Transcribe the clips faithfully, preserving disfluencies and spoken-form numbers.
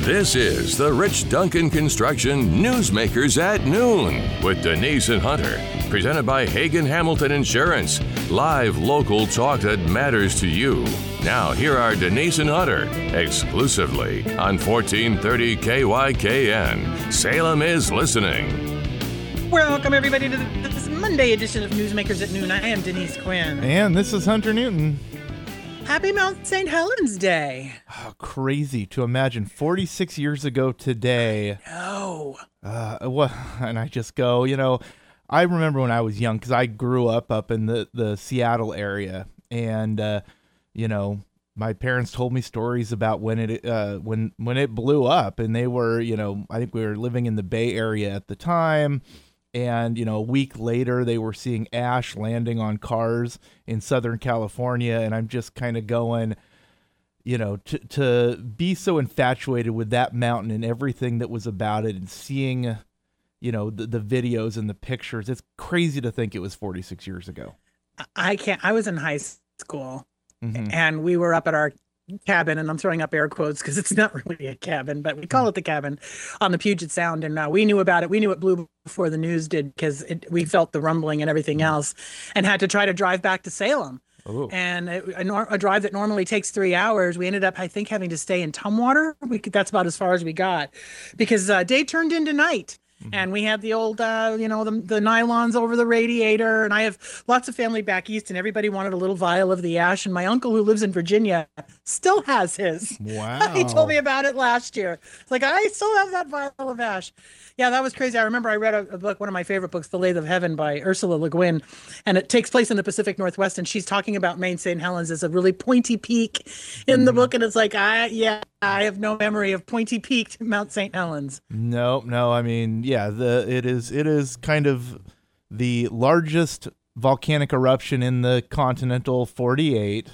This is the Rich Duncan Construction Newsmakers at Noon with Denise and Hunter. Presented by Hagen Hamilton Insurance. Live local talk that matters to you. Now, here are Denise and Hunter, exclusively on fourteen thirty K Y K N. Salem is listening. Welcome, everybody, to this Monday edition of Newsmakers at Noon. I am Denise Quinn. And this is Hunter Newton. Happy Mount Saint Helens Day. Oh, crazy to imagine forty-six years ago today. Oh. Uh, well, and I just go, you know, I remember when I was young, because I grew up up in the, the Seattle area. And, uh, you know, my parents told me stories about when it uh, when when it blew up. And they were, you know, I think we were living in the Bay Area at the time. And, you know, a week later, they were seeing ash landing on cars in Southern California. And I'm just kind of going, you know, to, to be so infatuated with that mountain and everything that was about it and seeing, you know, the, the videos and the pictures. It's crazy to think it was forty-six years ago. I can't. I was in high school Mm-hmm. and we were up at our cabin, and I'm throwing up air quotes because it's not really a cabin, but we call it the cabin on the Puget Sound. And uh, we knew about it. We knew it blew before the news did, because we felt the rumbling and everything else, and had to try to drive back to Salem. Ooh. And it, a, nor- a drive that normally takes three hours, we ended up, I think, having to stay in Tumwater. We could, that's about as far as we got, because uh, day turned into night. Mm-hmm. And we had the old, uh, you know, the, the nylons over the radiator. And I have lots of family back east, and everybody wanted a little vial of the ash. And my uncle, who lives in Virginia, still has his. Wow. He told me about it last year. It's like, I still have that vial of ash. Yeah, that was crazy. I remember I read a, a book, one of my favorite books, The Lathe of Heaven by Ursula Le Guin. And it takes place in the Pacific Northwest. And she's talking about Mount Saint Helens as a really pointy peak in mm-hmm. the book. And it's like, I, yeah, I have no memory of pointy peaked Mount Saint Helens. No, no. I mean, yeah, the it is it is kind of the largest volcanic eruption in the continental forty-eight,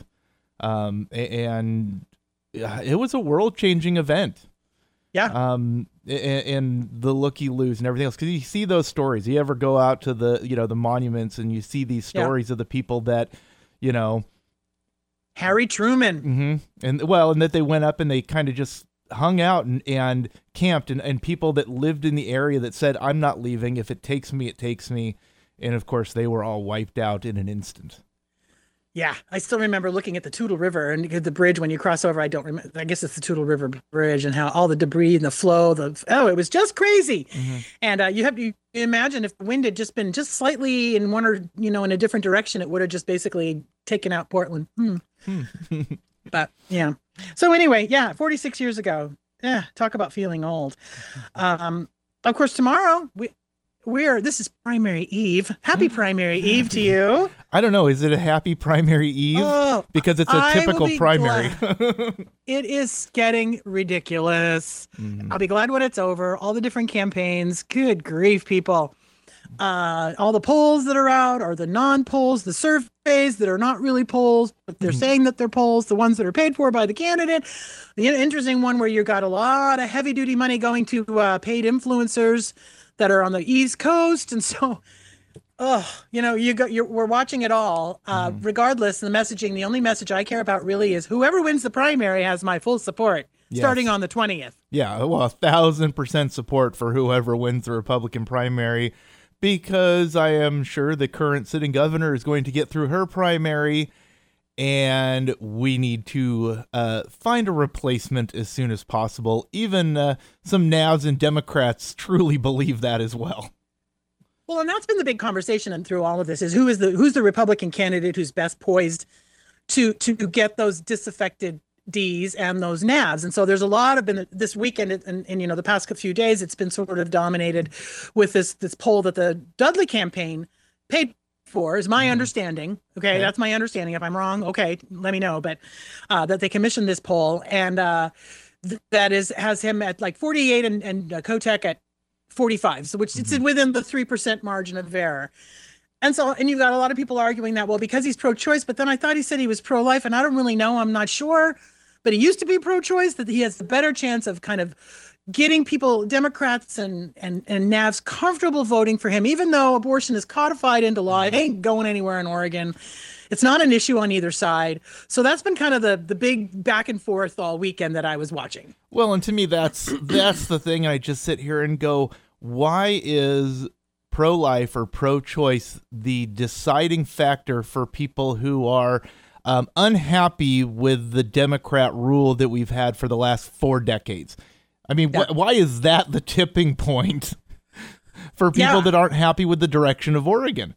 um, and it was a world-changing event. Yeah. Um, and, and the looky-loos and everything else, because you see those stories. You ever go out to the you know the monuments and you see these stories yeah. of the people that, you know, Harry Truman. Mm-hmm. And well, and that they went up and they kind of just hung out and, and camped, and, and people that lived in the area that said, I'm not leaving. If it takes me, it takes me. And of course, they were all wiped out in an instant. Yeah, I still remember looking at the Toutle River and the bridge when you cross over. I don't remember. I guess it's the Toutle River Bridge, and how all the debris and the flow, the oh, it was just crazy. Mm-hmm. And uh, you have to imagine if the wind had just been just slightly in one or, you know, in a different direction, it would have just basically taken out Portland. Hmm. But yeah. So anyway, yeah, forty-six years ago. Yeah, talk about feeling old. Um, of course, tomorrow we we're this is primary eve. Happy primary eve to you. I don't know. Is it a happy primary eve? Oh, because it's a I typical be primary. It is getting ridiculous. Mm. I'll be glad when it's over. All the different campaigns. Good grief, people. Uh, all the polls that are out are the non-polls, the surveys that are not really polls, but they're mm. saying that they're polls, the ones that are paid for by the candidate. The interesting one where you got a lot of heavy-duty money going to uh, paid influencers that are on the East Coast. And so, oh, you know, you got, you're, we're watching it all. Uh, mm. Regardless, the messaging, the only message I care about really is whoever wins the primary has my full support. Yes. Starting on the twentieth. Yeah, well, a thousand percent support for whoever wins the Republican primary, because I am sure the current sitting governor is going to get through her primary, and we need to uh, find a replacement as soon as possible. Even uh, some N A Vs and Democrats truly believe that as well. Well, and that's been the big conversation and through all of this is who is the who's the Republican candidate who's best poised to to get those disaffected D's and those N A Vs. And so there's a lot of been this weekend and, and you know the past few days it's been sort of dominated with this this poll that the Dudley campaign paid for, is my mm-hmm. understanding. Okay, okay, that's my understanding. If I'm wrong, okay, let me know. But uh, that they commissioned this poll, and uh, th- that is has him at like forty-eight and, and uh, Kotek at forty-five, so which mm-hmm. it's within the three percent margin of error. And so, and you've got a lot of people arguing that, well, because he's pro-choice, but then I thought he said he was pro-life, and I don't really know. I'm not sure. But he used to be pro-choice, that he has a better chance of kind of getting people, Democrats and, and, and N A Vs, comfortable voting for him, even though abortion is codified into law. It ain't going anywhere in Oregon. It's not an issue on either side. So that's been kind of the the big back and forth all weekend that I was watching. Well, and to me, that's that's the thing. I just sit here and go, why is pro-life or pro-choice the deciding factor for people who are um, unhappy with the Democrat rule that we've had for the last four decades? I mean, Yeah. wh- why is that the tipping point for people Yeah. that aren't happy with the direction of Oregon?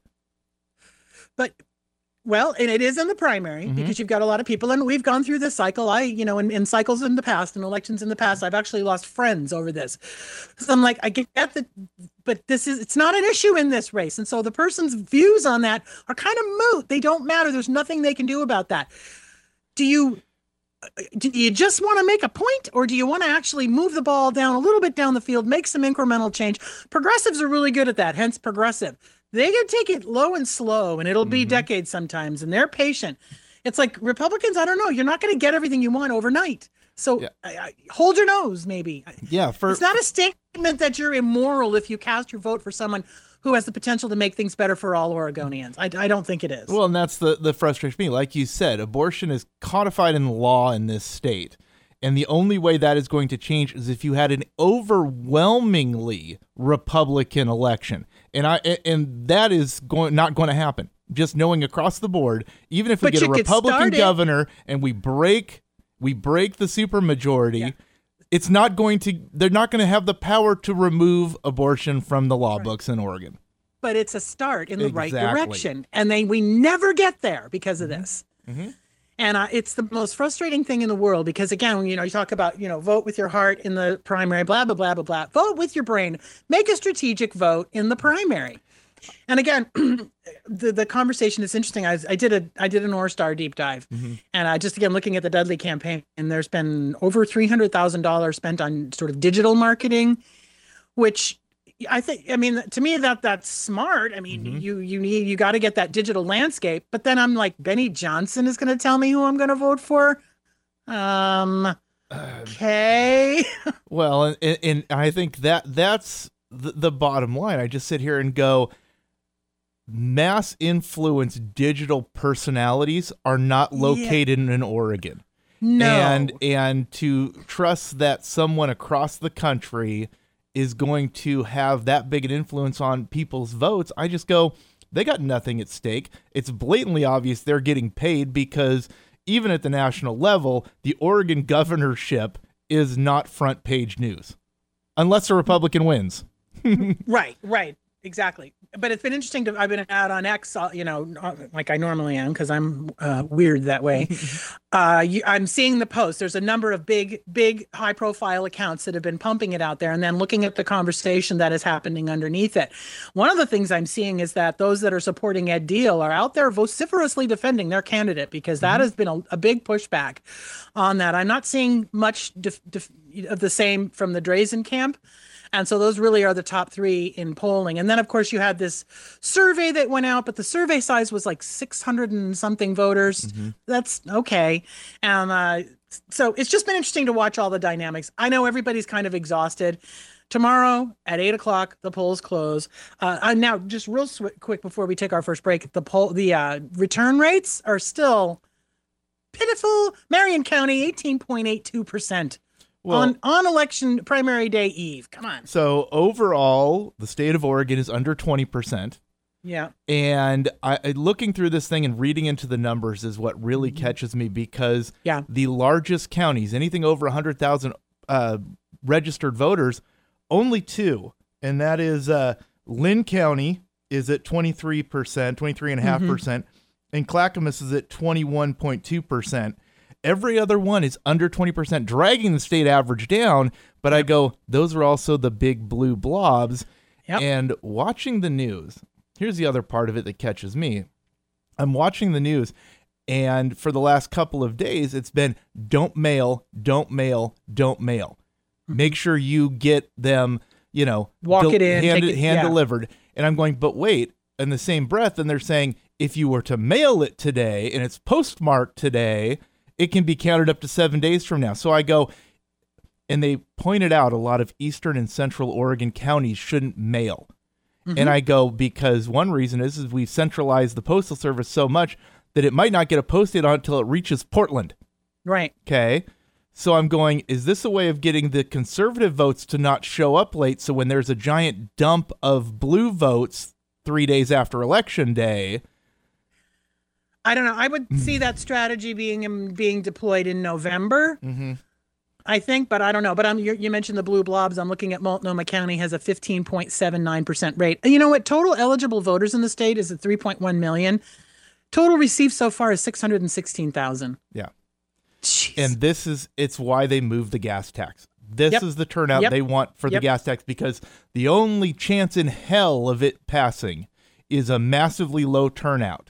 But well, and it is in the primary Mhm. because you've got a lot of people, and we've gone through this cycle. I, you know, in, in cycles in the past, in elections in the past, I've actually lost friends over this. So I'm like, I get that, but this is, it's not an issue in this race. And so the person's views on that are kind of moot. They don't matter. There's nothing they can do about that. Do you, do you just want to make a point, or do you want to actually move the ball down a little bit down the field, make some incremental change? Progressives are really good at that, hence progressive. They can take it low and slow, and it'll be Mm-hmm. decades sometimes, and they're patient. It's like Republicans, I don't know, you're not going to get everything you want overnight. So Yeah. I, I, hold your nose, maybe. Yeah, for It's not a statement that you're immoral if you cast your vote for someone who has the potential to make things better for all Oregonians. I, I don't think it is. Well, and that's the, the frustration me. Like you said, abortion is codified in law in this state. And the only way that is going to change is if you had an overwhelmingly Republican election. And I and that is going not going to happen. Just knowing across the board, even if we But get a you could Republican start it. governor and we break we break the supermajority, Yeah. it's not going to they're not going to have the power to remove abortion from the law books in Oregon. But it's a start in the right Exactly. direction. And they we never get there because of this. Mm-hmm. And uh, it's the most frustrating thing in the world because, again, when, you know, you talk about, you know, vote with your heart in the primary, blah, blah, blah, blah, blah. Vote with your brain. Make a strategic vote in the primary. And again, the the conversation is interesting. I, I did a I did an Orstar deep dive, Mm-hmm. and I just again looking at the Dudley campaign, and there's been over three hundred thousand dollars spent on sort of digital marketing, which I think, I mean, to me that that's smart. I mean, Mhm. you you need you got to get that digital landscape. But then I'm like, Benny Johnson is going to tell me who I'm going to vote for. Um. Okay. Well, and, and, and I think that that's the, the bottom line. I just sit here and go, mass influence digital personalities are not located in Oregon. No. And and to trust that someone across the country is going to have that big an influence on people's votes, I just go, they got nothing at stake. It's blatantly obvious they're getting paid because even at the national level, the Oregon governorship is not front page news unless a Republican wins. Right, right, exactly. But it's been interesting to. I've been out on X, uh, you know, uh, like I normally am because I'm uh, weird that way. uh, you, I'm seeing the posts. There's a number of big, big, high-profile accounts that have been pumping it out there, and then looking at the conversation that is happening underneath it. One of the things I'm seeing is that those that are supporting Ed Deal are out there vociferously defending their candidate because that has been a, a big pushback on that. I'm not seeing much def, def, of the same from the Drazen camp. And so those really are the top three in polling. And then, of course, you had this survey that went out, but the survey size was like six hundred and something voters. Mm-hmm. That's okay. And uh, so it's just been interesting to watch all the dynamics. I know everybody's kind of exhausted. Tomorrow at eight o'clock, the polls close. Uh, and now, just real sw- quick before we take our first break, the poll, the uh, return rates are still pitiful. Marion County, eighteen point eight two percent. Well, on on election primary day eve. Come on. so overall, the state of Oregon is under twenty percent. Yeah. And I, I looking through this thing and reading into the numbers is what really catches me because Yeah. the largest counties, anything over one hundred thousand uh, registered voters, only two. And that is uh, Lynn County is at twenty-three percent, twenty-three point five percent, and Clackamas is at twenty-one point two percent. Every other one is under twenty percent, dragging the state average down. But I go, those are also the big blue blobs. Yep. And watching the news, here's the other part of it that catches me. I'm watching the news, and for the last couple of days, it's been don't mail, don't mail, don't mail. Make sure you get them, you know, Walk it in, hand, take it- hand yeah. delivered. And I'm going, but wait, in the same breath, and they're saying, if you were to mail it today and it's postmarked today, it can be counted up to seven days from now. So I go, and they pointed out a lot of eastern and central Oregon counties shouldn't mail. Mm-hmm. And I go, because one reason is, is we've centralized the postal service so much that it might not get a posted on until it reaches Portland. Right. Okay. So I'm going, is this a way of getting the conservative votes to not show up late? So when there's a giant dump of blue votes three days after election day. I don't know. I would see that strategy being um, being deployed in November. Mm-hmm. I think, but I don't know. But I'm, you, you mentioned the blue blobs. I'm looking at Multnomah County has a fifteen point seven nine percent rate. And you know what? Total eligible voters in the state is at three point one million. Total received so far is six hundred sixteen thousand. Yeah. Jeez. And this is, it's why they moved the gas tax. This Yep. is the turnout Yep. they want for Yep. the gas tax, because the only chance in hell of it passing is a massively low turnout.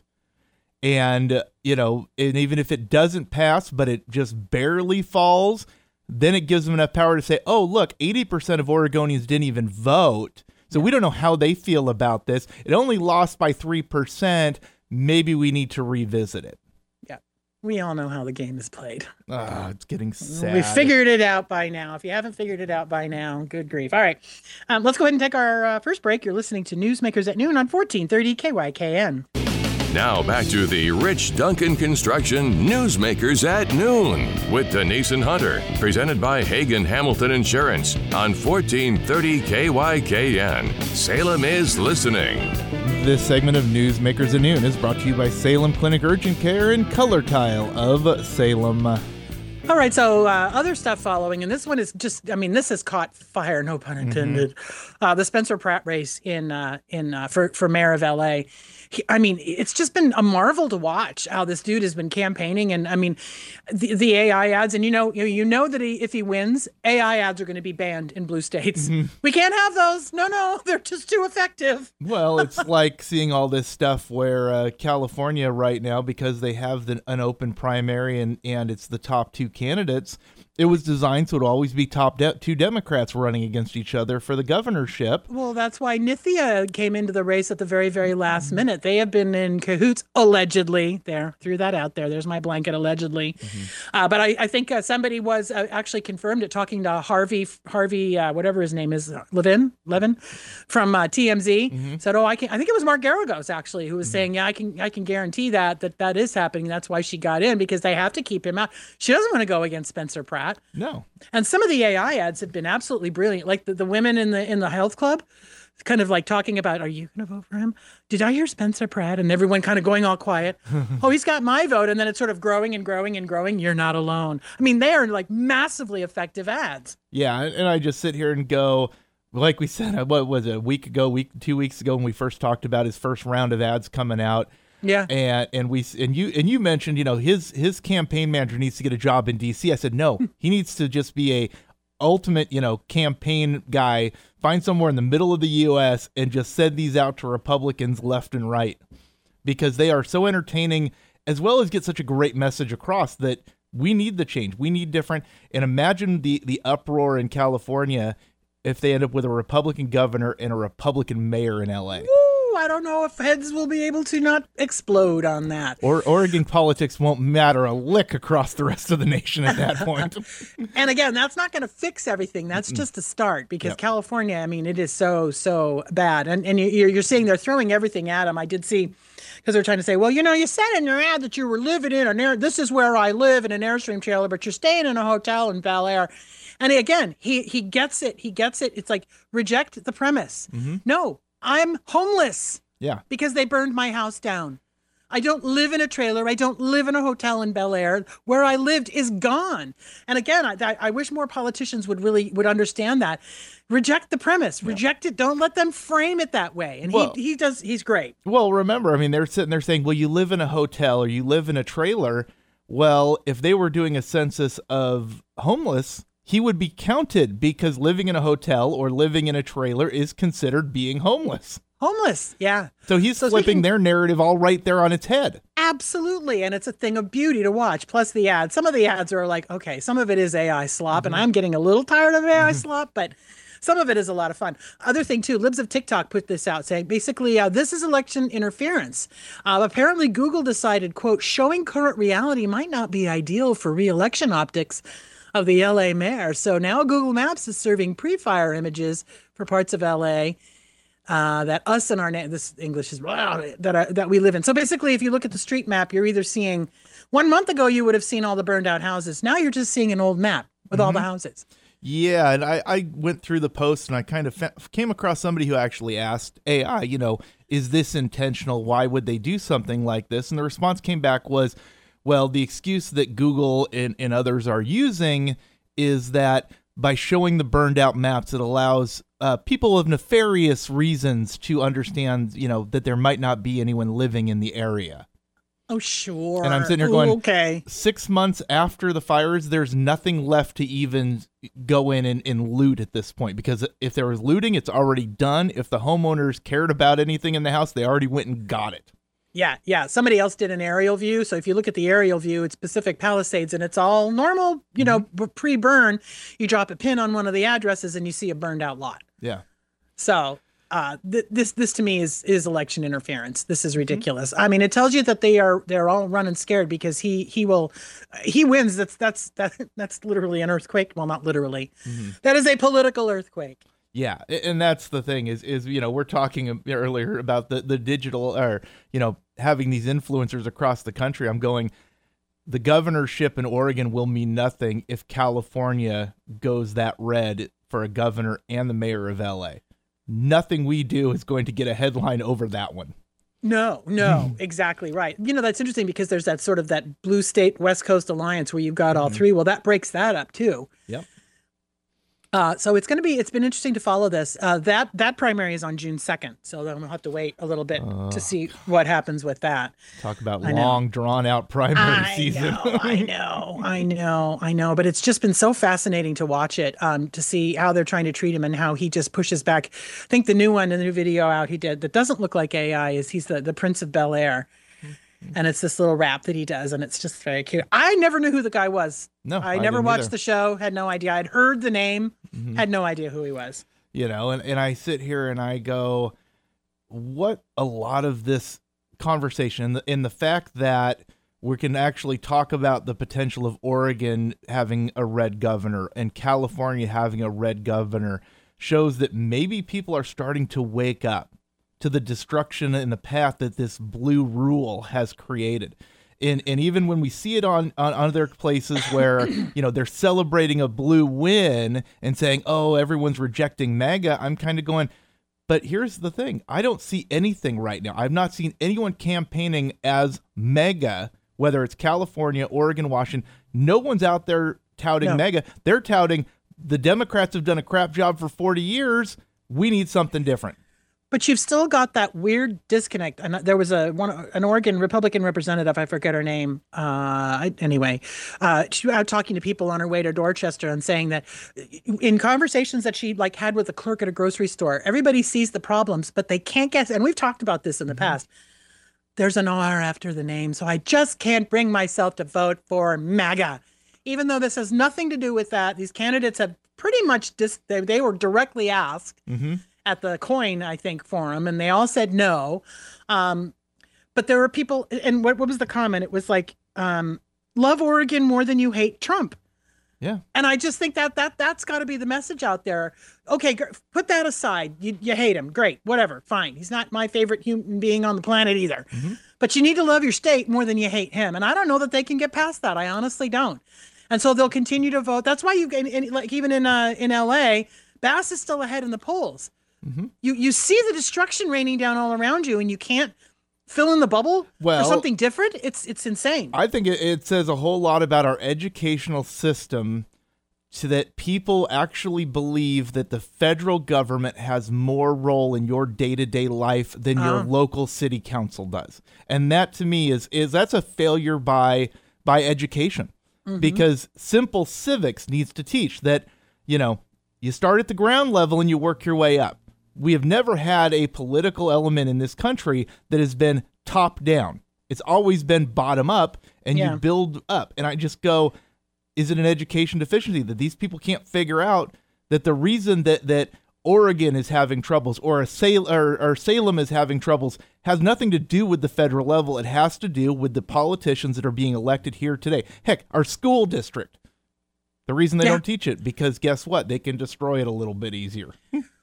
And, uh, you know, and even if it doesn't pass, but it just barely falls, then it gives them enough power to say, oh, look, eighty percent of Oregonians didn't even vote. So we don't know how they feel about this. It only lost by three percent. Maybe we need to revisit it. Yeah. We all know how the game is played. Ah, it's getting sad. We figured it out by now. If you haven't figured it out by now, good grief. All right. Um, let's go ahead and take our uh, first break. You're listening to Newsmakers at Noon on fourteen thirty K Y K N. Now back to the Rich Duncan Construction Newsmakers at Noon with Denise and Hunter, presented by Hagen Hamilton Insurance on fourteen thirty K Y K N. Salem is listening. This segment of Newsmakers at Noon is brought to you by Salem Clinic Urgent Care and Color Tile of Salem. All right, so uh, other stuff following, and this one is just, I mean, this has caught fire, no pun intended. Mm-hmm. Uh, the Spencer Pratt race in uh, in uh, for for mayor of L A. He, I mean, it's just been a marvel to watch how this dude has been campaigning, and I mean, the, the A I ads, and you know, you, you know that he, if he wins, A I ads are going to be banned in blue states. Mm-hmm. We can't have those. No, no, they're just too effective. Well, it's like seeing all this stuff where uh, California right now, because they have the, an open primary and and it's the top two candidates, it was designed so it would always be top de- two Democrats running against each other for the governorship. Well, that's why Nithya came into the race at the very, very last minute. They have been in cahoots, allegedly. There, threw that out there. There's my blanket, allegedly. Mm-hmm. Uh, but I, I think uh, somebody was uh, actually confirmed it, talking to Harvey, Harvey, uh, whatever his name is, uh, Levin, Levin, from uh, T M Z. Mm-hmm. Said, "Oh, I can." I think it was Mark Garagos actually who was mm-hmm. saying, "Yeah, I can, I can guarantee that that that is happening. That's why she got in, because they have to keep him out. She doesn't want to go against Spencer Pratt." No. And some of the A I ads have been absolutely brilliant. Like the, the women in the in the health club, kind of like talking about, are you going to vote for him? Did I hear Spencer Pratt? And everyone kind of going all quiet. Oh, he's got my vote. And then it's sort of growing and growing and growing. You're not alone. I mean, they are like massively effective ads. Yeah. And I just sit here and go, like we said, what was it, a week ago, week, two weeks ago, when we first talked about his first round of ads coming out. Yeah. And and we and you and you mentioned, you know, his his campaign manager needs to get a job in D C. I said, no, he needs to just be a ultimate, you know, campaign guy, find somewhere in the middle of the U S and just send these out to Republicans left and right, because they are so entertaining, as well as get such a great message across that we need the change. We need different. And imagine the the uproar in California if they end up with a Republican governor and a Republican mayor in L A. I don't know if heads will be able to not explode on that. Or Oregon politics won't matter a lick across the rest of the nation at that point. And again, that's not going to fix everything. That's just a start, because yep. California, I mean, it is so, so bad. And and you're, you're seeing they're throwing everything at them. I did see, because they're trying to say, well, you know, you said in your ad that you were living in an air, this is where I live, in an Airstream trailer, but you're staying in a hotel in Bel Air. And again, he, he gets it. He gets it. It's like, reject the premise. Mm-hmm. No. I'm homeless. Yeah. Because they burned my house down. I don't live in a trailer. I don't live in a hotel in Bel Air. Where I lived is gone. And again, I, I wish more politicians would really would understand that. Reject the premise. Reject yeah. it. Don't let them frame it that way. And well, he he does. He's great. Well, remember, I mean, they're sitting there saying, well, you live in a hotel or you live in a trailer. Well, if they were doing a census of homeless, he would be counted, because living in a hotel or living in a trailer is considered being homeless. Homeless, yeah. So he's so flipping speaking, their narrative all right there on its head. Absolutely, and it's a thing of beauty to watch. Plus the ads. Some of the ads are like, okay, some of it is A I slop, mm-hmm. and I'm getting a little tired of A I mm-hmm. slop, but some of it is a lot of fun. Other thing, too, Libs of TikTok put this out, saying, basically, uh, this is election interference. Uh, apparently, Google decided, quote, showing current reality might not be ideal for re-election optics of the L A mayor. So now Google Maps is serving pre-fire images for parts of L A uh, that us and our na- this English is wow, that uh, that we live in. So basically, if you look at the street map, you're either seeing one month ago you would have seen all the burned out houses. Now you're just seeing an old map with all the houses. Yeah, and I, I went through the post and I kind of fa- came across somebody who actually asked A I, you know, is this intentional? Why would they do something like this? And the response came back was, well, the excuse that Google and, and others are using is that by showing the burned out maps, it allows uh, people of nefarious reasons to understand, you know, that there might not be anyone living in the area. Oh, sure. And I'm sitting here going, Ooh, okay. Six months after the fires, there's nothing left to even go in and, and loot at this point. Because if there was looting, it's already done. If the homeowners cared about anything in the house, they already went and got it. Yeah, yeah. Somebody else did an aerial view. So if you look at the aerial view, it's Pacific Palisades and it's all normal, you know, mm-hmm. pre-burn. You drop a pin on one of the addresses and you see a burned out lot. Yeah. So uh, th- this this to me is is election interference. This is ridiculous. Mm-hmm. I mean, it tells you that they are they're all running scared because he he will he wins. That's that's that that's literally an earthquake. Well, not literally. Mm-hmm. That is a political earthquake. Yeah, and that's the thing is, is you know, we're talking earlier about the, the digital or, you know, having these influencers across the country. I'm going, the governorship in Oregon will mean nothing if California goes that red for a governor and the mayor of L A. Nothing we do is going to get a headline over that one. No, no, exactly right. You know, that's interesting because there's that sort of that blue state West Coast alliance where you've got all mm-hmm. three. Well, that breaks that up too. Yep. Uh, so it's going to be, it's been interesting to follow this. Uh, that that primary is on June second. So then we'll have to wait a little bit uh, to see what happens with that. Talk about long, drawn out primary I season. know, I know, I know, I know. But it's just been so fascinating to watch it, um, to see how they're trying to treat him and how he just pushes back. I think the new one, the new video out he did that doesn't look like A I is he's the, the Prince of Bel Air. And it's this little rap that he does, and it's just very cute. I never knew who the guy was. No, I, I never watched either. the show, had no idea. I'd heard the name, mm-hmm. had no idea who he was. You know, and, and I sit here and I go, what a lot of this conversation, in the, in the fact that we can actually talk about the potential of Oregon having a red governor and California having a red governor, shows that maybe people are starting to wake up to the destruction and the path that this blue rule has created. And and even when we see it on, on other places where, you know, they're celebrating a blue win and saying, oh, everyone's rejecting MAGA, I'm kind of going, but here's the thing. I don't see anything right now. I've not seen anyone campaigning as MAGA, whether it's California, Oregon, Washington. No one's out there touting no. MAGA. They're touting the Democrats have done a crap job for forty years. We need something different. But you've still got that weird disconnect. And there was a one, an Oregon Republican representative, I forget her name. Uh, anyway, uh, she was out talking to people on her way to Dorchester and saying that in conversations that she like had with a clerk at a grocery store, everybody sees the problems, but they can't guess. And we've talked about this in the mm-hmm. past. There's an R after the name, so I just can't bring myself to vote for MAGA, even though this has nothing to do with that. These candidates have pretty much dis- they, they were directly asked. Mm-hmm. at the Coin, I think, forum, and they all said no. Um, but there were people, and what, what was the comment? It was like, um, love Oregon more than you hate Trump. Yeah. And I just think that that that's got to be the message out there. Okay, gr- put that aside. You, you hate him. Great. Whatever. Fine. He's not my favorite human being on the planet either. Mm-hmm. But you need to love your state more than you hate him. And I don't know that they can get past that. I honestly don't. And so they'll continue to vote. That's why you, in, in, like even in uh, in L A, Bass is still ahead in the polls. Mm-hmm. You you see the destruction raining down all around you, and you can't fill in the bubble well, for something different. It's it's insane. I think it, it says a whole lot about our educational system, so that people actually believe that the federal government has more role in your day-to-day life than your uh. local city council does, and that to me is is that's a failure by by education, mm-hmm. because simple civics needs to teach that, you know, you start at the ground level and you work your way up. We have never had a political element in this country that has been top down. It's always been bottom up, and yeah. you build up. And I just go, is it an education deficiency that these people can't figure out that the reason that, that Oregon is having troubles or, Sal- or, or Salem is having troubles has nothing to do with the federal level. It has to do with the politicians that are being elected here today. Heck, our school district. The reason they yeah. don't teach it, because guess what? They can destroy it a little bit easier.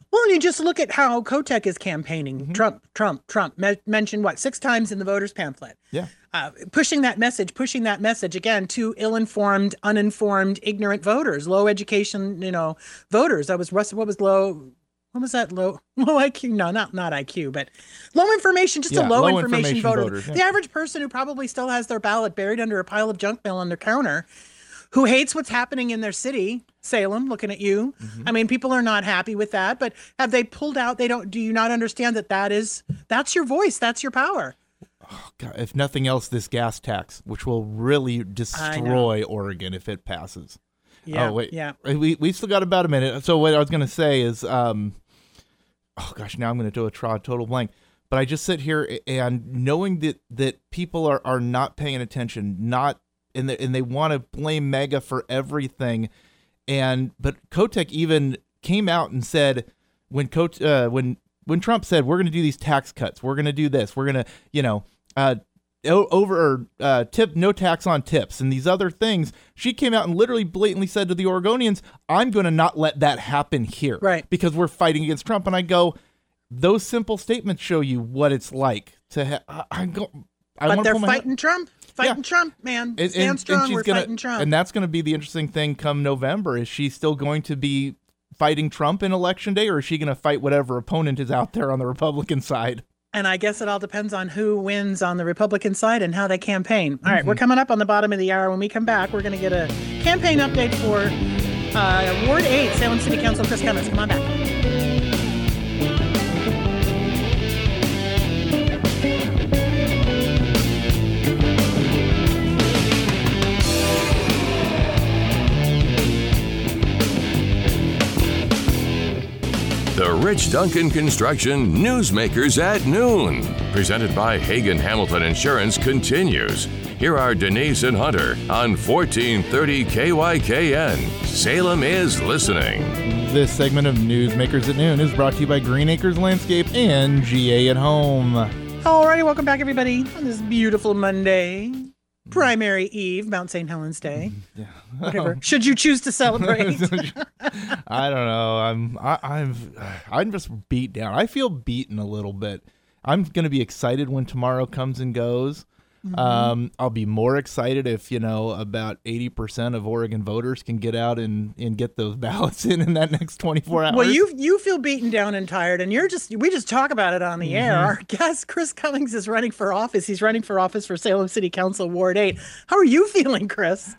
Well, and you just look at how Kotek is campaigning. Mm-hmm. Trump, Trump, Trump, me- mentioned what, six times in the voters pamphlet. Yeah. Uh, pushing that message, pushing that message again to ill-informed, uninformed, ignorant voters, low education, you know, voters. That was Russ. What was low? What was that? Low, low I Q? No, not not I Q, but low information. Just Yeah, a low, low information, information voter. voters, yeah. The average person who probably still has their ballot buried under a pile of junk mail on their counter, who hates what's happening in their city, Salem, looking at you. Mm-hmm. I mean, people are not happy with that, but have they pulled out? They don't, do you not understand that that is, that's your voice. That's your power. Oh, God, if nothing else, this gas tax, which will really destroy Oregon if it passes. Yeah. Oh, wait. Yeah. We, we still got about a minute. So what I was going to say is, um, oh gosh, now I'm going to do a total blank. But I just sit here and knowing that, that people are, are not paying attention, not, and they, and they want to blame MAGA for everything. And but Kotek even came out and said when Kot, uh, when when Trump said we're going to do these tax cuts, we're going to do this, we're going to, you know, uh, over uh, tip no tax on tips and these other things, she came out and literally blatantly said to the Oregonians, I'm going to not let that happen here, right? Because we're fighting against Trump. And I go, those simple statements show you what it's like to have. I, I go, I but they're pull my fighting head. Trump. Fighting Yeah. Trump, man. And, Stand and, strong. and she's We're gonna, fighting Trump. And that's going to be the interesting thing come November. Is she still going to be fighting Trump in Election Day, or is she going to fight whatever opponent is out there on the Republican side? And I guess it all depends on who wins on the Republican side and how they campaign. All right, Mm-hmm. we're coming up on the bottom of the hour. When we come back, we're going to get a campaign update for uh, Ward eight, Salem City Council. Chris Cummins, come on back. The Rich Duncan Construction Newsmakers at Noon, presented by Hagen Hamilton Insurance, continues. Here are Denise and Hunter on fourteen thirty K Y K N. Salem is listening. This segment of Newsmakers at Noon is brought to you by Green Acres Landscape and G A at Home. All righty, welcome back, everybody, on this beautiful Monday. Primary Eve, Mount Saint Helens Day. Yeah. Whatever. Should you choose to celebrate? I don't know. I'm I, I'm I'm just beat down. I feel beaten a little bit. I'm going to be excited when tomorrow comes and goes. Mm-hmm. Um, I'll be more excited if, you know, about eighty percent of Oregon voters can get out and, and get those ballots in in that next twenty-four hours. Well, you you feel beaten down and tired, and you're just we just talk about it on the mm-hmm. air. Our guest, Chris Cummings, is running for office. He's running for office for Salem City Council Ward eight. How are you feeling, Chris?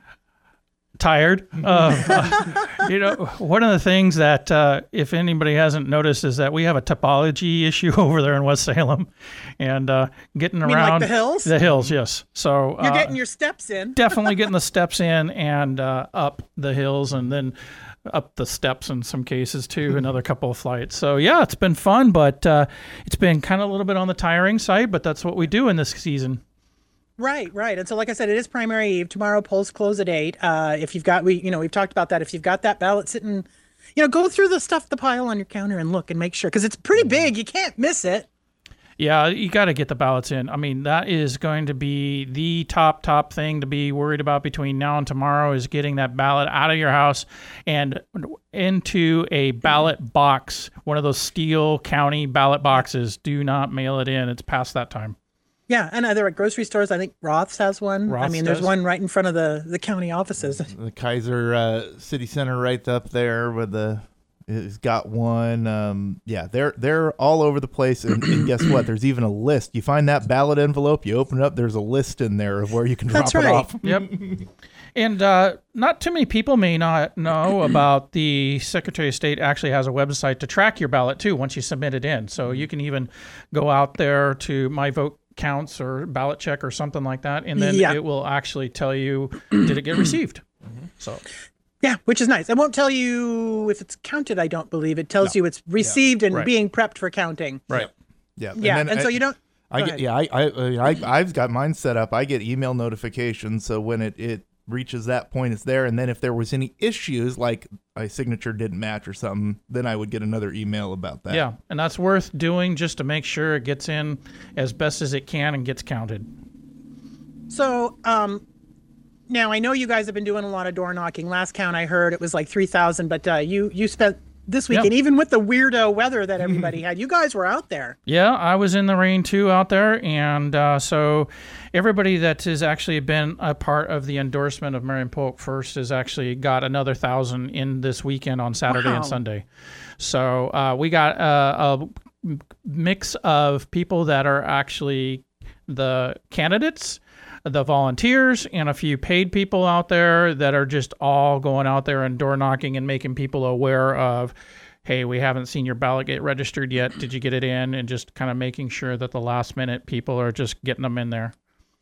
Tired. Uh, uh, you know, one of the things that, uh, if anybody hasn't noticed, is that we have a topology issue over there in West Salem, and uh, getting you mean around like the hills. The hills, yes. So you're uh, getting your steps in. Definitely getting the steps in and uh, up the hills, and then up the steps in some cases too. Another couple of flights. So yeah, it's been fun, but uh, it's been kind of a little bit on the tiring side. But that's what we do in this season. Right, right. And so, like I said, it is primary eve. Tomorrow, polls close at eight. Uh, if you've got, we, you know, we've talked about that. If you've got that ballot sitting, you know, go through the stuff, the pile on your counter and look and make sure, because it's pretty big. You can't miss it. Yeah, you got to get the ballots in. I mean, that is going to be the top, top thing to be worried about between now and tomorrow is getting that ballot out of your house and into a ballot box, one of those steel county ballot boxes. Do not mail it in. It's past that time. Yeah, and either at grocery stores, I think Roth's has one. Roth's I mean, does. there's one right in front of the, the county offices. The Kaiser uh, City Center right up there with the has got one. Um, yeah, they're they're all over the place. And, and guess what? There's even a list. You find that ballot envelope, you open it up. There's a list in there of where you can drop That's it right. off. Yep. And uh, not too many people may not know about the Secretary of State actually has a website to track your ballot too once you submit it in. So you can even go out there to My Vote Counts or ballot check or something like that, and then yeah. it will actually tell you did it get received. Mm-hmm. So yeah, which is nice. It won't tell you if it's counted. I don't believe it tells no. you it's received yeah. and right. being prepped for counting. Right. Yeah. Yeah, and, and, then so I, you don't. I get, yeah, I, I, I, I've got mine set up. I get email notifications, so when it, it reaches that point, it's there. And then if there was any issues, like a signature didn't match or something, then I would get another email about that. Yeah, and that's worth doing just to make sure it gets in as best as it can and gets counted. So, um, now I know you guys have been doing a lot of door knocking. Last count I heard it was like three thousand, but uh, you you spent this Yeah. weekend, even with the weirdo weather that everybody had. You guys were out there. Yeah, I was in the rain too out there, and uh, so everybody that has actually been a part of the endorsement of Marion Polk First has actually got another thousand in this weekend on Saturday Wow. and Sunday. So uh, we got uh, a mix of people that are actually the candidates, the volunteers, and a few paid people out there that are just all going out there and door knocking and making people aware of, hey, we haven't seen your ballot get registered yet. Did you get it in? And just kind of making sure that the last minute people are just getting them in there.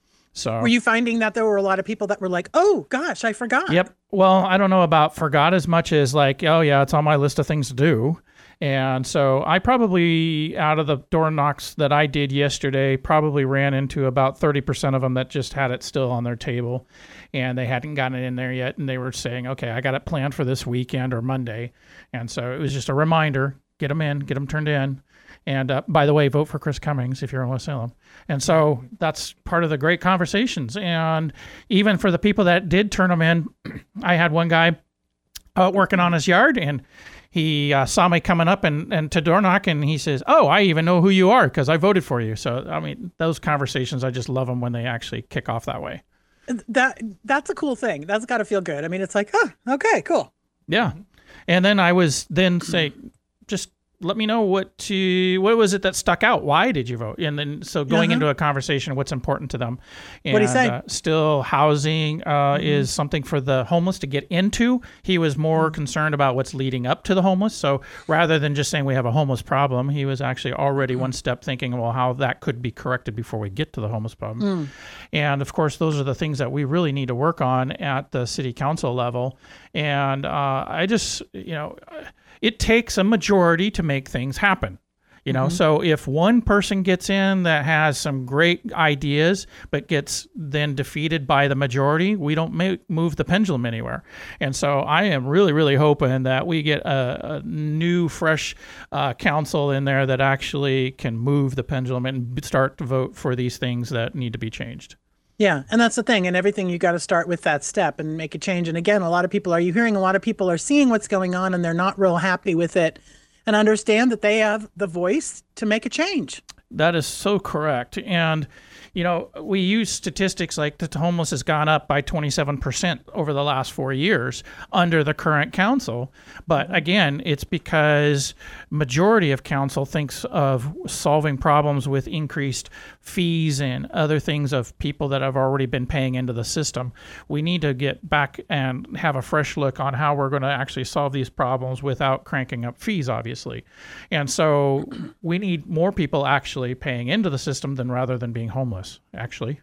So Were you finding that there were a lot of people that were like, oh, gosh, I forgot? Yep. Well, I don't know about forgot as much as like, oh, yeah, it's on my list of things to do. And so I probably, out of the door knocks that I did yesterday, probably ran into about thirty percent of them that just had it still on their table and they hadn't gotten it in there yet. And they were saying, okay, I got it planned for this weekend or Monday. And so it was just a reminder, get them in, get them turned in. And uh, by the way, vote for Chris Cummings if you're in West Salem. And so that's part of the great conversations. And even for the people that did turn them in, I had one guy uh, working on his yard, and he uh, saw me coming up and, and to door knock, and he says, oh, I even know who you are because I voted for you. So, I mean, those conversations, I just love them when they actually kick off that way. That That's a cool thing. That's got to feel good. I mean, it's like, oh, okay, cool. Yeah. And then I was then say, just let me know what to, what was it that stuck out? Why did you vote? And then so going Uh-huh. into a conversation, what's important to them. And, What'd he say? Uh, still housing uh, mm-hmm. is something for the homeless to get into. He was more mm-hmm. concerned about what's leading up to the homeless. So rather than just saying we have a homeless problem, he was actually already mm-hmm. one step thinking, well, how that could be corrected before we get to the homeless problem. Mm. And of course, those are the things that we really need to work on at the city council level. And uh, I just, you know, it takes a majority to make things happen. You know, mm-hmm. so if one person gets in that has some great ideas, but gets then defeated by the majority, we don't make, move the pendulum anywhere. And so I am really, really hoping that we get a, a new, fresh uh, council in there that actually can move the pendulum and start to vote for these things that need to be changed. Yeah, and that's the thing. And everything, you got to start with that step and make a change. And again, a lot of people, are you hearing a lot of people are seeing what's going on and they're not real happy with it and understand that they have the voice to make a change. That is so correct. And, you know, we use statistics like the homeless has gone up by twenty-seven percent over the last four years under the current council. But again, it's because majority of council thinks of solving problems with increased fees and other things of people that have already been paying into the system. We need to get back and have a fresh look on how we're going to actually solve these problems without cranking up fees, obviously. And so we need more people actually paying into the system than rather than being homeless, actually.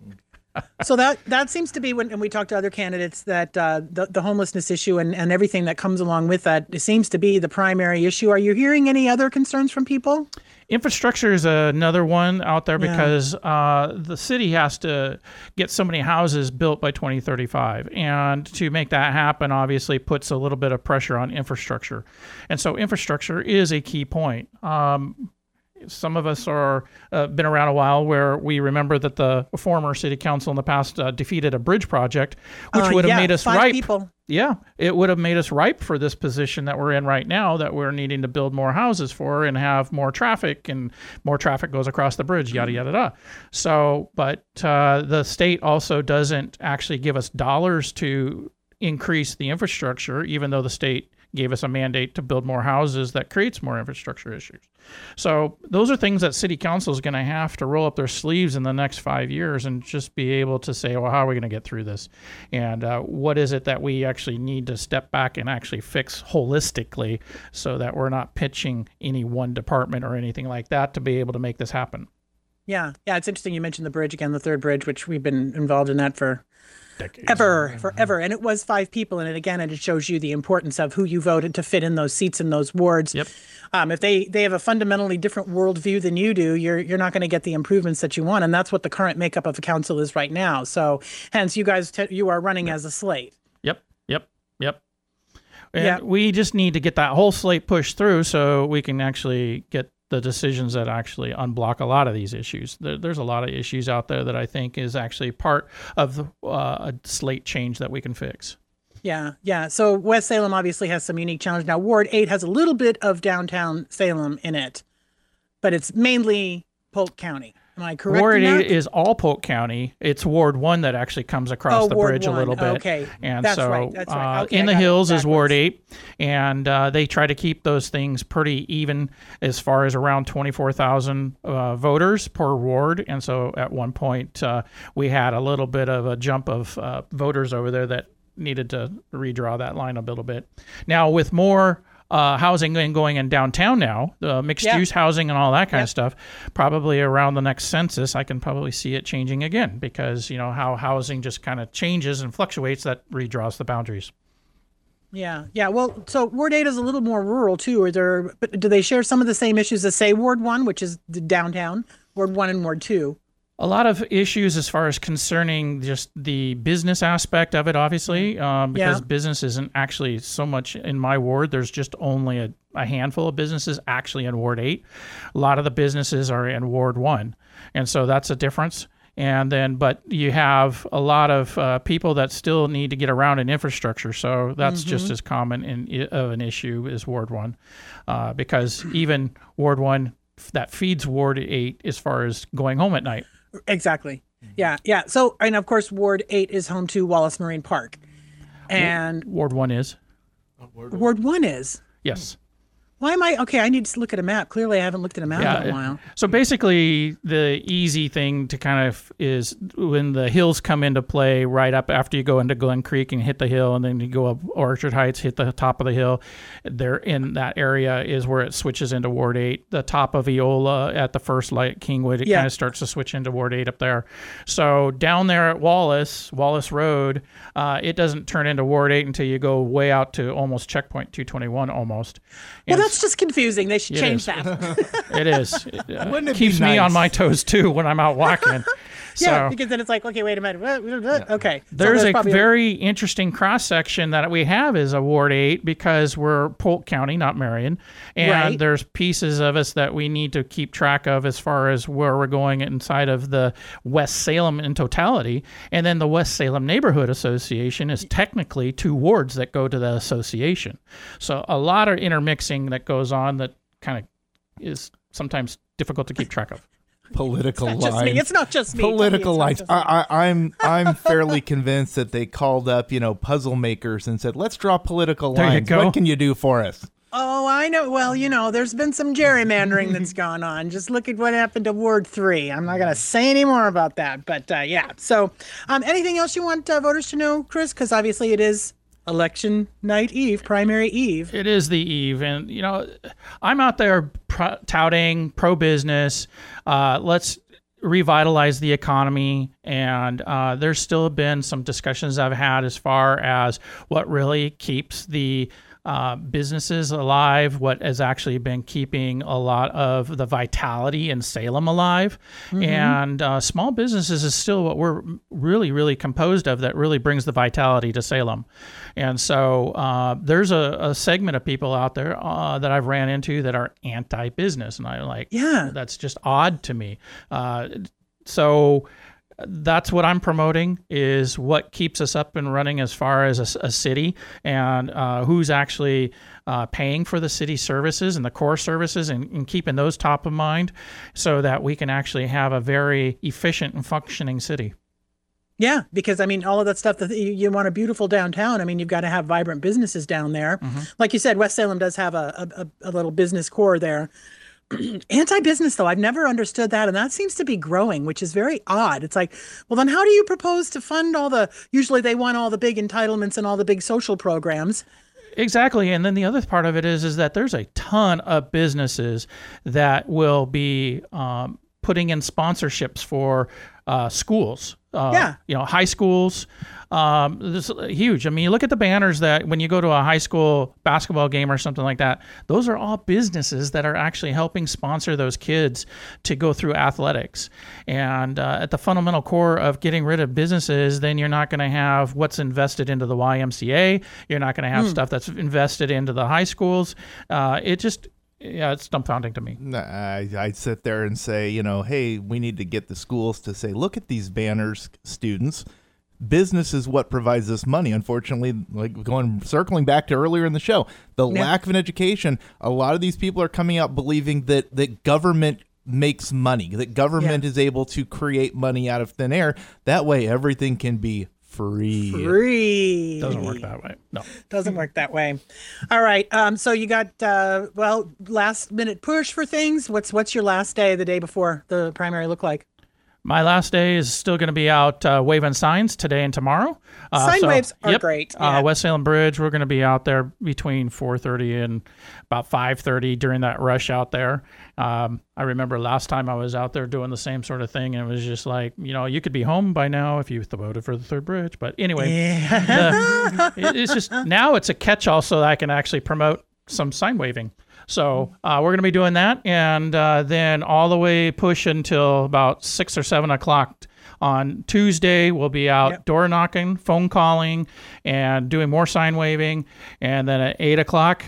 So that that seems to be when, and we talked to other candidates, that uh, the, the homelessness issue and, and everything that comes along with that, it seems to be the primary issue. Are you hearing any other concerns from people? Infrastructure is another one out there Yeah. because uh, the city has to get so many houses built by twenty thirty-five. And to make that happen, obviously, puts a little bit of pressure on infrastructure. And so infrastructure is a key point. Um, Some of us are uh, been around a while where we remember that the former city council in the past uh, defeated a bridge project, which Uh, would have yeah, made us five ripe. people. Yeah, it would have made us ripe for this position that we're in right now, that we're needing to build more houses for and have more traffic, and more traffic goes across the bridge, yada, yada, yada. So, but uh, the state also doesn't actually give us dollars to increase the infrastructure, even though the state gave us a mandate to build more houses that creates more infrastructure issues. So those are things that city council is going to have to roll up their sleeves in the next five years and just be able to say, well, how are we going to get through this? And uh, what is it that we actually need to step back and actually fix holistically so that we're not pitching any one department or anything like that to be able to make this happen? Yeah. Yeah. It's interesting. You mentioned the bridge again, the third bridge, which we've been involved in that for Decades. ever, forever. And it was five people. And it, again, it shows you the importance of who you voted to fit in those seats in those wards. Yep. Um, if they, they have a fundamentally different worldview than you do, you're you're not going to get the improvements that you want. And that's what the current makeup of the council is right now. So hence you guys, t- you are running as a slate. Yep, yep, yep. And Yeah. we just need to get that whole slate pushed through so we can actually get the decisions that actually unblock a lot of these issues. There, there's a lot of issues out there that I think is actually part of the, uh, a slate change that we can fix. Yeah, yeah. So West Salem obviously has some unique challenge. Now, Ward eight has a little bit of downtown Salem in it, but it's mainly Polk County. Am I correct? Ward in that? eight is all Polk County. It's Ward one that actually comes across Oh, the Ward bridge a one. little bit. Okay. And That's so right. That's right. uh, Okay, in I the got it hills is Ward backwards. eight, and uh, they try to keep those things pretty even as far as around twenty-four thousand uh, voters per ward. And so at one point, uh, we had a little bit of a jump of uh, voters over there that needed to redraw that line a little bit. Now, with more Uh, housing and going in downtown now, uh, mixed Yeah. use housing and all that kind Yeah. of stuff, probably around the next census, I can probably see it changing again because, you know, how housing just kind of changes and fluctuates, that redraws the boundaries. Yeah, yeah. Well, so Ward eight is a little more rural too. Are there? But do they share some of the same issues as say Ward one, which is the downtown, Ward one and Ward two? A lot of issues as far as concerning just the business aspect of it, obviously, um, because Yeah. business isn't actually so much in my ward. There's just only a, a handful of businesses actually in Ward eight. A lot of the businesses are in Ward one. And so that's a difference. And then, but you have a lot of uh, people that still need to get around in infrastructure. So that's just as common in, of an issue as Ward one, uh, because even Ward one that feeds Ward eight as far as going home at night. Exactly. Yeah, yeah. So, and of course, Ward eight is home to Wallace Marine Park, and Ward one is. Ward one is. Yes. Why am I okay? I need to look at a map. Clearly, I haven't looked at a map in a while. So basically, the easy thing to kind of is when the hills come into play right up after you go into Glen Creek and hit the hill, and then you go up Orchard Heights, hit the top of the hill. There in that area is where it switches into Ward eight. The top of Eola at the first light Kingwood, it Yeah. kind of starts to switch into Ward eight up there. So down there at Wallace, Wallace Road, uh, it doesn't turn into Ward eight until you go way out to almost checkpoint two twenty-one almost. Well, And that's just confusing. They should It change is. that. It is. It uh, Wouldn't it be keeps me nice? on my toes too when I'm out walking. Yeah, So because then it's like, okay, wait a minute. What- what- what? Okay. So there's a probably very interesting cross section that we have is a Ward eight because we're Polk County, not Marion, and Right. there's pieces of us that we need to keep track of as far as where we're going inside of the West Salem in totality, and then the West Salem Neighborhood Association is technically two wards that go to the association. So a lot of intermixing that goes on that kind of is sometimes difficult to keep track of. Political It's not just lines. me. It's not just me. Political It's not lines. just me. I, I, I'm I'm fairly convinced that they called up, you know, puzzle makers and said, "Let's draw political There you lines. go. What can you do for us?" Oh, I know. Well, you know, there's been some gerrymandering that's gone on. Just look at what happened to Ward three. I'm not going to say any more about that. But uh, yeah. So um, anything else you want uh, voters to know, Chris? Because obviously it is election night eve, primary eve. It is the eve, and you know, I'm out there pro- touting pro-business. Uh, let's revitalize the economy, and uh, there's still been some discussions I've had as far as what really keeps the uh, businesses alive, what has actually been keeping a lot of the vitality in Salem alive. And uh, small businesses is still what we're really, really composed of that really brings the vitality to Salem. And so uh, there's a, a segment of people out there uh, that I've ran into that are anti-business. And I'm like, Yeah. that's just odd to me. Uh, so that's what I'm promoting is what keeps us up and running as far as a, a city and uh, who's actually uh, paying for the city services and the core services and, and keeping those top of mind so that we can actually have a very efficient and functioning city. Yeah, because I mean, all of that stuff that you, you want a beautiful downtown. I mean, you've got to have vibrant businesses down there. Mm-hmm. Like you said, West Salem does have a, a, a little business core there. Anti-business, though, I've never understood that. And that seems to be growing, which is very odd. It's like, well, then how do you propose to fund all the, usually they want all the big entitlements and all the big social programs. Exactly. And then the other part of it is, is that there's a ton of businesses that will be um, putting in sponsorships for uh, schools. Uh, Yeah. You know, high schools. Um, this is huge. I mean, you look at the banners that when you go to a high school basketball game or something like that, those are all businesses that are actually helping sponsor those kids to go through athletics. And uh, at the fundamental core of getting rid of businesses, then you're not going to have what's invested into the Y M C A. You're not going to have stuff that's invested into the high schools. Uh, it just, yeah, it's dumbfounding to me. I, I'd sit there and say, you know, hey, we need to get the schools to say, look at these banners, students. business is what provides us money. Unfortunately, like going circling back to earlier in the show, the Yeah. lack of an education, a lot of these people are coming out believing that that government makes money, that government Yeah. is able to create money out of thin air. That way everything can be free. Free. Doesn't work that way. No. Doesn't work that way. All right. Um, so you got uh, well, last minute push for things. What's what's your last day, the day before the primary, look like? My last day is still going to be out uh, waving signs today and tomorrow. Uh, Sign so, waves are yep, great. Uh, Yeah. West Salem Bridge, we're going to be out there between four thirty and about five thirty during that rush out there. Um, I remember last time I was out there doing the same sort of thing, and it was just like, you know, you could be home by now if you voted for the third bridge. But anyway, the- it- it's just now it's a catch-all so that I can actually promote some sign waving. So uh, we're going to be doing that, and uh, then all the way push until about six or seven o'clock on Tuesday. We'll be out Yep. door knocking, phone calling, and doing more sign waving. And then at eight o'clock,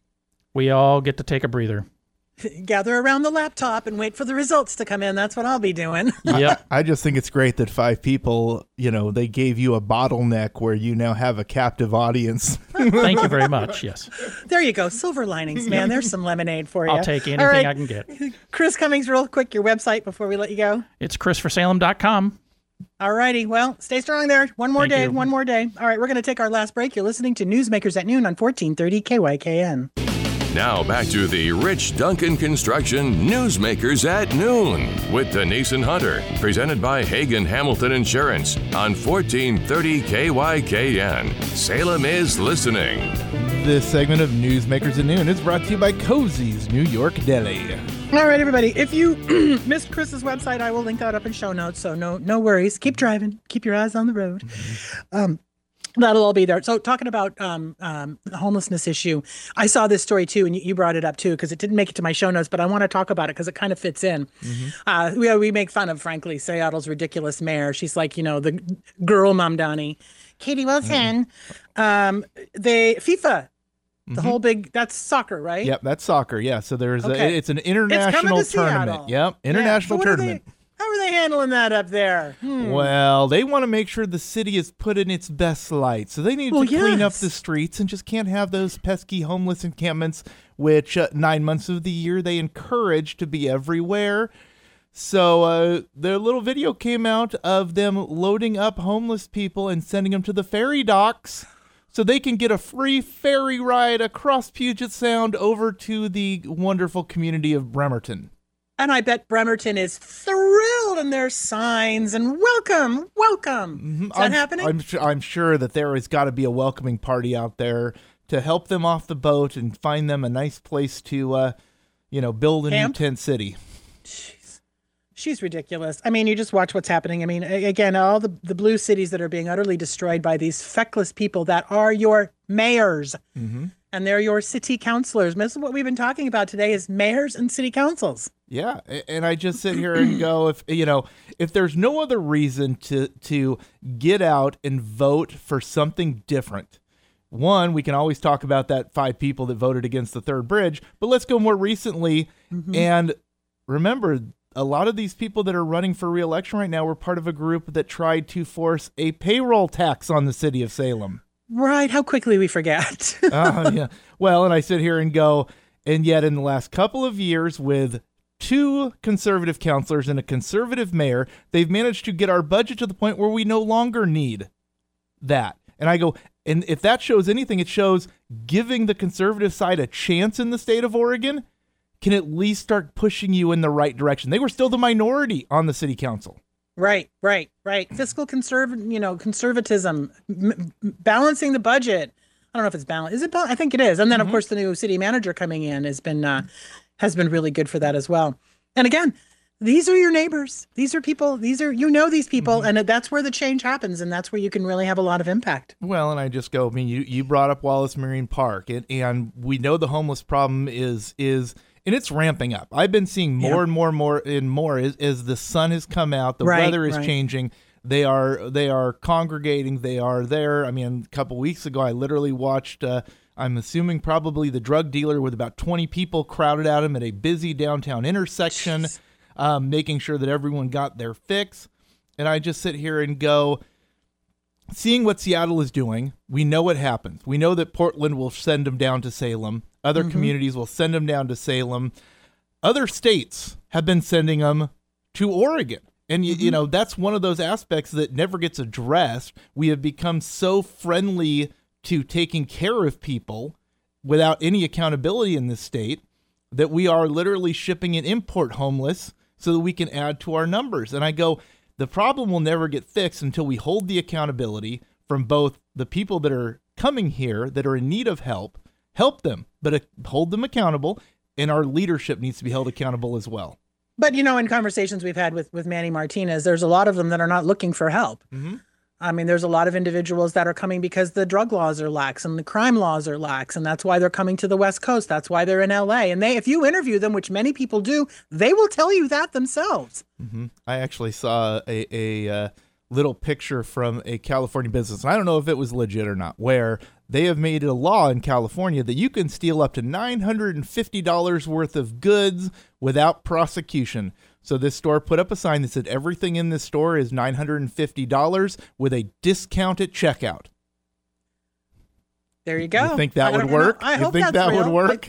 we all get to take a breather. Gather around the laptop and wait for the results to come in. That's what I'll be doing. Yep. I just think it's great that five people, you know, they gave you a bottleneck where you now have a captive audience. Thank you very much. Yes, There you go. Silver linings, man. There's some lemonade for you. I'll take anything All right. I can get. Chris Cummings, real quick, your website before we let you go. It's chris for salem dot com. All righty. Well, stay strong there. One more Thank day. you. One more day. All right. We're going to take our last break. You're listening to Newsmakers at Noon on fourteen thirty K Y K N. Now back to the Rich Duncan Construction Newsmakers at Noon with Denise and Hunter, presented by Hagen Hamilton Insurance on fourteen thirty K Y K N. Salem is listening. This segment of Newsmakers at Noon is brought to you by Cozy's New York Deli. All right, everybody. If you missed Chris's website, I will link that up in show notes. So no, no worries. Keep driving. Keep your eyes on the road. Um, that'll all be there. So talking about um, um, the homelessness issue, I saw this story too, and you, you brought it up too because it didn't make it to my show notes, but I want to talk about it because it kind of fits in. Uh, we we make fun of, frankly, Seattle's ridiculous mayor. She's like, you know, the girl mamdani, Katie Wilson. Um, they FIFA. The whole big, that's soccer, right? Yep, that's soccer. Yeah, so there's Okay. a, it's an It's coming international to tournament. Seattle. Yep, Yeah. international So what are tournament. they- how are they handling that up there? Hmm. Well, they want to make sure the city is put in its best light. So they need Well, to clean up yes. the streets and just can't have those pesky homeless encampments, which uh, nine months of the year they encourage to be everywhere. So uh, their little video came out of them loading up homeless people and sending them to the ferry docks so they can get a free ferry ride across Puget Sound over to the wonderful community of Bremerton. And I bet Bremerton is thrilled in their signs and welcome, welcome. Is that I'm, happening? I'm, su- I'm sure that there has got to be a welcoming party out there to help them off the boat and find them a nice place to, uh, you know, build a Camp? new tent city. She's ridiculous. I mean, you just watch what's happening. I mean, a- again, all the, the blue cities that are being utterly destroyed by these feckless people that are your mayors. Mm-hmm. And they're your city councilors. This is what we've been talking about today is mayors and city councils. Yeah, a- and I just sit here and go, if you know, if there's no other reason to to get out and vote for something different. One, we can always talk about that five people that voted against the third bridge, but let's go more recently. Mm-hmm. And remember, a lot of these people that are running for re-election right now were part of a group that tried to force a payroll tax on the city of Salem. Right. How quickly we forget. Oh, yeah. Well, and I sit here and go, and yet in the last couple of years with two conservative councilors and a conservative mayor, they've managed to get our budget to the point where we no longer need that. And I go, and if that shows anything, it shows giving the conservative side a chance in the state of Oregon can at least start pushing you in the right direction. They were still the minority on the city council. Right, right, right. Fiscal conserv, you know, conservatism, m- m- balancing the budget. I don't know if it's balanced. Is it? Bal- I think it is. And then, of course, the new city manager coming in has been uh, has been really good for that as well. And again, these are your neighbors. These are people. These are you know these people, and that's where the change happens, and that's where you can really have a lot of impact. Well, and I just go, I mean, you, you brought up Wallace Marine Park, and, and we know the homeless problem is is. And it's ramping up. I've been seeing more Yeah. and more and more and more as, as the sun has come out. The Right, weather is right. changing. They are they are congregating. They are there. I mean, a couple weeks ago, I literally watched. Uh, I'm assuming probably the drug dealer with about twenty people crowded at him at a busy downtown intersection, um, making sure that everyone got their fix. And I just sit here and go, seeing what Seattle is doing, we know what happens. We know that Portland will send them down to Salem. Other mm-hmm. communities will send them down to Salem. Other states have been sending them to Oregon. And, you, mm-hmm. you know, that's one of those aspects that never gets addressed. We have become so friendly to taking care of people without any accountability in this state that we are literally shipping in import homeless so that we can add to our numbers. And I go, the problem will never get fixed until we hold the accountability from both the people that are coming here that are in need of help, help them, but uh, hold them accountable, and our leadership needs to be held accountable as well. But, you know, in conversations we've had with, with Manny Martinez, there's a lot of them that are not looking for help. Mm-hmm. I mean, there's a lot of individuals that are coming because the drug laws are lax and the crime laws are lax, and that's why they're coming to the West Coast. That's why they're in L A. And they, if you interview them, which many people do, they will tell you that themselves. Mm-hmm. I actually saw a, a uh, little picture from a California business. I don't know if it was legit or not, where they have made a law in California that you can steal up to nine hundred fifty dollars worth of goods without prosecution. So this store put up a sign that said everything in this store is nine hundred fifty dollars with a discount at checkout. There you go. You think that would work? I you hope think that's that real. would work?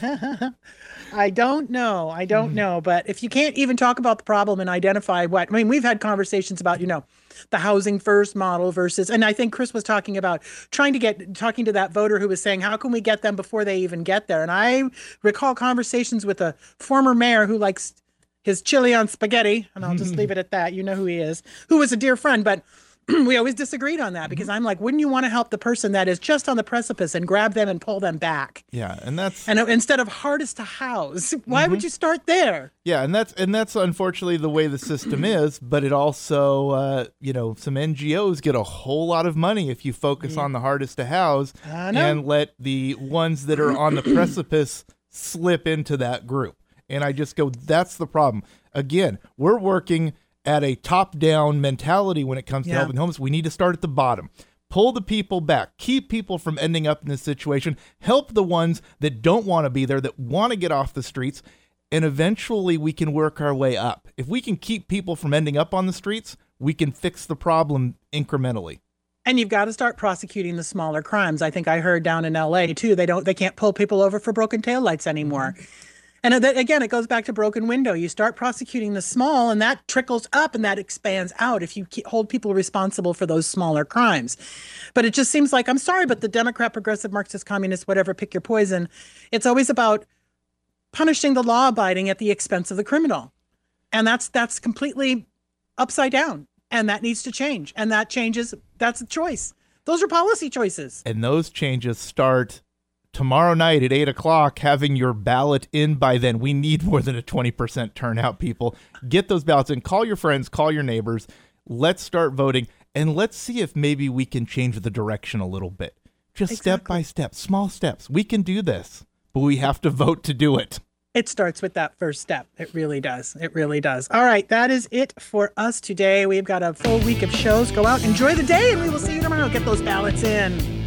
I, I don't know. I don't know. But if you can't even talk about the problem and identify what, I mean, we've had conversations about, you know, the housing first model versus, and I think Chris was talking about trying to get, talking to that voter who was saying, how can we get them before they even get there? And I recall conversations with a former mayor who likes his chili on spaghetti, and I'll just leave it at that. You know who he is, who was a dear friend, but we always disagreed on that because I'm like, wouldn't you want to help the person that is just on the precipice and grab them and pull them back? Yeah, and that's and instead of hardest to house, why mm-hmm. would you start there? Yeah, and that's and that's unfortunately the way the system is. But it also, uh, you know, some N G Os get a whole lot of money if you focus yeah. on the hardest to house and let the ones that are on the precipice slip into that group. And I just go, that's the problem. Again, we're working at a top-down mentality when it comes to yeah. helping homeless. We need to start at the bottom. Pull the people back. Keep people from ending up in this situation. Help the ones that don't want to be there, that want to get off the streets. And eventually we can work our way up. If we can keep people from ending up on the streets, we can fix the problem incrementally. And you've got to start prosecuting the smaller crimes. I think I heard down in L A too, they don't, they can't pull people over for broken taillights anymore. Mm-hmm. And again, it goes back to broken window. You start prosecuting the small, and that trickles up and that expands out if you hold people responsible for those smaller crimes. But it just seems like, I'm sorry, but the Democrat, progressive, Marxist, communist, whatever, pick your poison, it's always about punishing the law-abiding at the expense of the criminal. And that's that's completely upside down, and that needs to change. And that changes, that's a choice. Those are policy choices. And those changes start tomorrow night at eight o'clock, having your ballot in by then. We need more than a twenty percent turnout, people. Get those ballots in. Call your friends. Call your neighbors. Let's start voting. And let's see if maybe we can change the direction a little bit. Just exactly. step by step, small steps. We can do this, but we have to vote to do it. It starts with that first step. It really does. It really does. All right, that is it for us today. We've got a full week of shows. Go out, enjoy the day, and we will see you tomorrow. Get those ballots in.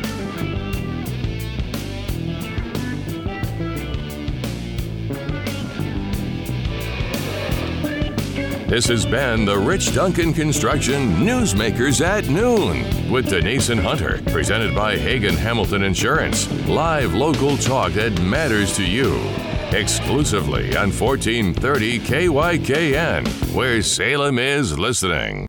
This has been the Rich Duncan Construction Newsmakers at Noon with Denise and Hunter, presented by Hagen Hamilton Insurance. Live local talk that matters to you. Exclusively on fourteen thirty K Y K N, where Salem is listening.